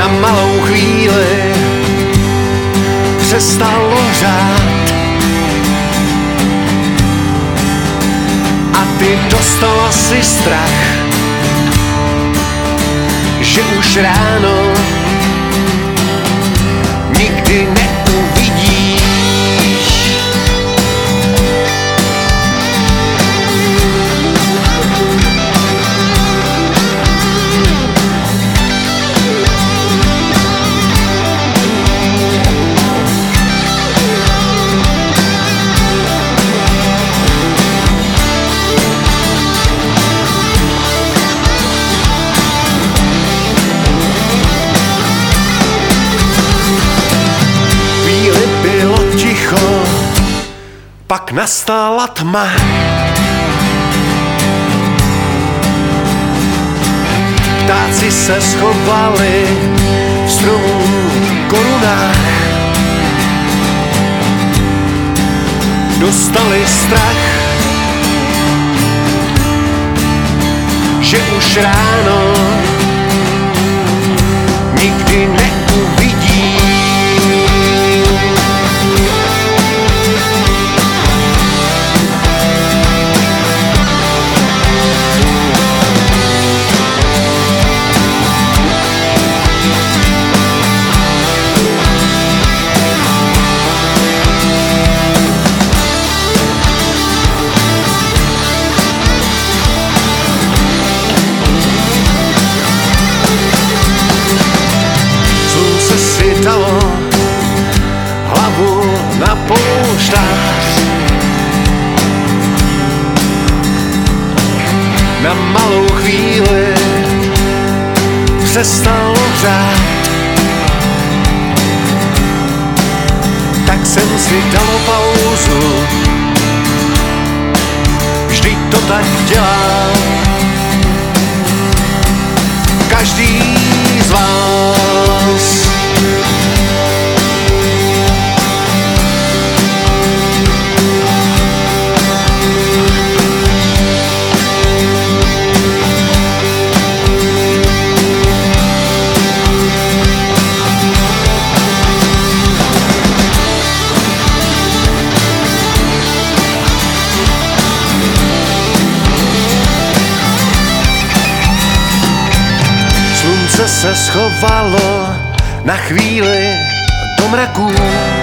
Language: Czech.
na malou chvíli přestalo řát a ty dostala si strach, že už ráno nikdy neuvidíš. Pak nastala tma. Ptáci se schovali v stromů korunách. Dostali strach, že už ráno nikdy neuvidí. Dalo hlavu na polštář, na malou chvíli přestalo řát, tak jsem si dal pauzu, vždyť to tak dělá každý z vás. Se schovalo na chvíli do mraků.